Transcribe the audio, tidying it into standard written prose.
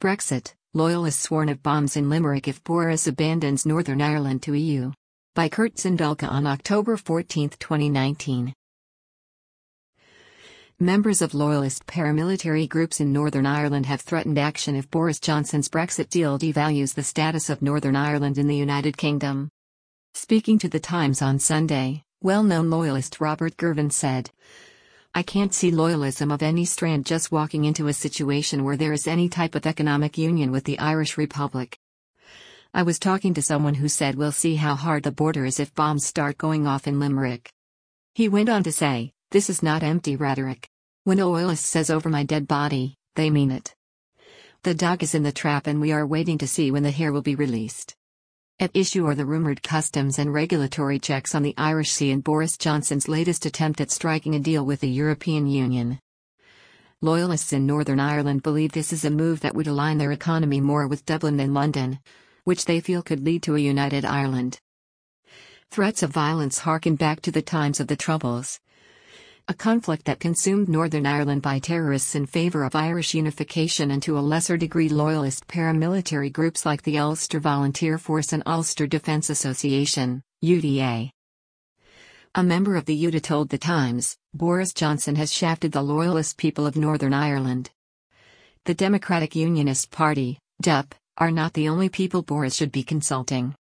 Brexit, Loyalists warn of bombs in Limerick if Boris abandons Northern Ireland to EU. By Kurt Zindulka on October 14, 2019. Members of Loyalist paramilitary groups in Northern Ireland have threatened action if Boris Johnson's Brexit deal devalues the status of Northern Ireland in the United Kingdom. Speaking to The Times on Sunday, well-known Loyalist Robert Girvan said, "I can't see loyalism of any strand just walking into a situation where there is any type of economic union with the Irish Republic. I was talking to someone who said we'll see how hard the border is if bombs start going off in Limerick." He went on to say, "This is not empty rhetoric. When a loyalist says over my dead body, they mean it. The dog is in the trap and we are waiting to see when the hare will be released." At issue are the rumoured customs and regulatory checks on the Irish Sea and Boris Johnson's latest attempt at striking a deal with the European Union. Loyalists in Northern Ireland believe this is a move that would align their economy more with Dublin than London, which they feel could lead to a united Ireland. Threats of violence harken back to the times of the Troubles, a conflict that consumed Northern Ireland by terrorists in favour of Irish unification and to a lesser degree loyalist paramilitary groups like the Ulster Volunteer Force and Ulster Defence Association, UDA. A member of the UDA told The Times, "Boris Johnson has shafted the loyalist people of Northern Ireland. The Democratic Unionist Party, DUP, are not the only people Boris should be consulting.